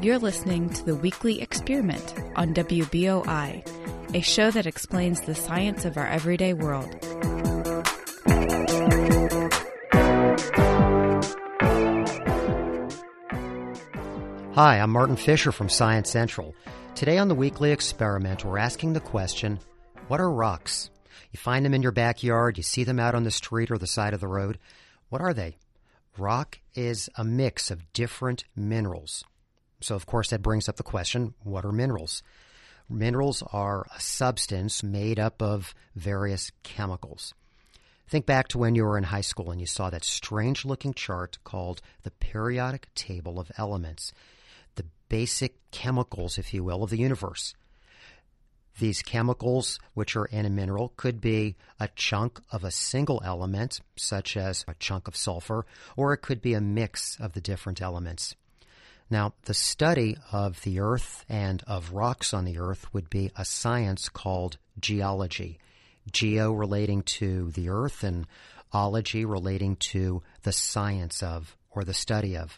You're listening to the Weekly Experiment on WBOI, a show that explains the science of our everyday world. Hi, I'm Martin Fisher from Science Central. Today on the Weekly Experiment, we're asking the question, what are rocks? You find them in your backyard, you see them out on the street or the side of the road. What are they? Rock is a mix of different minerals. So, of course, that brings up the question, what are minerals? Minerals are a substance made up of various chemicals. Think back to when you were in high school and you saw that strange-looking chart called the periodic table of elements, the basic chemicals, if you will, of the universe. These chemicals, which are in a mineral, could be a chunk of a single element, such as a chunk of sulfur, or it could be a mix of the different elements. Now, the study of the Earth and of rocks on the Earth would be a science called geology. Geo relating to the Earth and ology relating to the science of or the study of.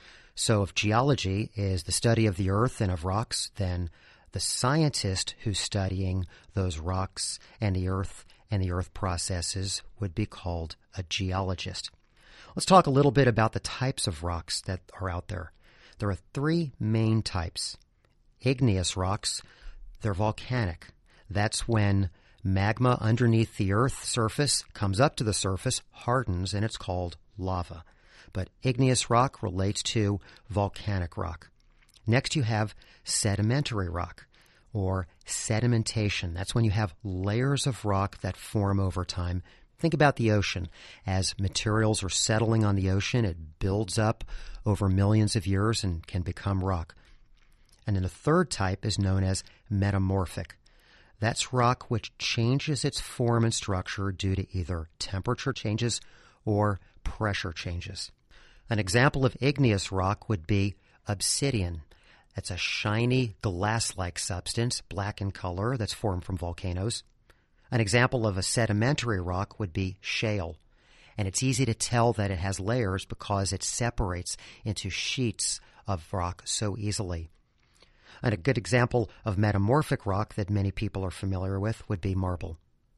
So if geology is the study of the Earth and of rocks, then the scientist who's studying those rocks and the Earth processes would be called a geologist. Let's talk a little bit about the types of rocks that are out there. There are three main types. Igneous rocks, they're volcanic. That's when magma underneath the Earth's surface comes up to the surface, hardens, and it's called lava. But igneous rock relates to volcanic rock. Next you have sedimentary rock, or sedimentation. That's when you have layers of rock that form over time. Think about the ocean. As materials are settling on the ocean, it builds up over millions of years and can become rock. And then the third type is known as metamorphic. That's rock which changes its form and structure due to either temperature changes or pressure changes. An example of igneous rock would be obsidian. It's a shiny, glass-like substance, black in color, that's formed from volcanoes. An example of a sedimentary rock would be shale. And it's easy to tell that it has layers because it separates into sheets of rock so easily. And a good example of metamorphic rock that many people are familiar with would be marble.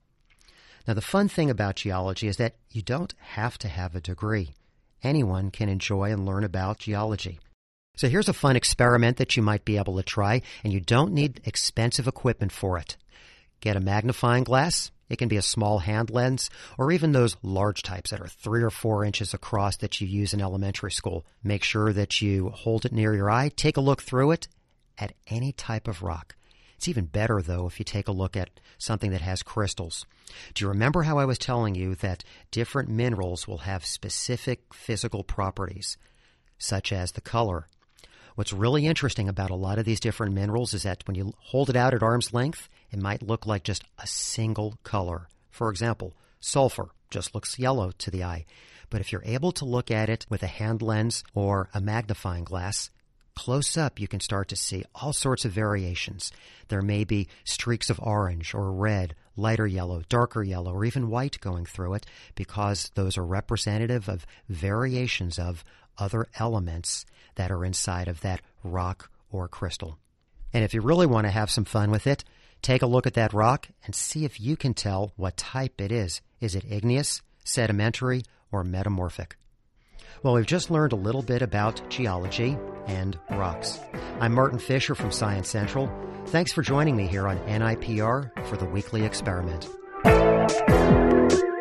Now, the fun thing about geology is that you don't have to have a degree. Anyone can enjoy and learn about geology. So here's a fun experiment that you might be able to try, and you don't need expensive equipment for it. Get a magnifying glass. It can be a small hand lens, or even those large types that are 3 or 4 inches across that you use in elementary school. Make sure that you hold it near your eye. Take a look through it at any type of rock. It's even better, though, if you take a look at something that has crystals. Do you remember how I was telling you that different minerals will have specific physical properties, such as the color? What's really interesting about a lot of these different minerals is that when you hold it out at arm's length, it might look like just a single color. For example, sulfur just looks yellow to the eye. But if you're able to look at it with a hand lens or a magnifying glass, close up you can start to see all sorts of variations. There may be streaks of orange or red, lighter yellow, darker yellow, or even white going through it because those are representative of variations of other elements that are inside of that rock or crystal. And if you really want to have some fun with it, take a look at that rock and see if you can tell what type it is. Is it igneous, sedimentary, or metamorphic? Well, we've just learned a little bit about geology and rocks. I'm Martin Fisher from Science Central. Thanks for joining me here on NIPR for the Weekly Experiment.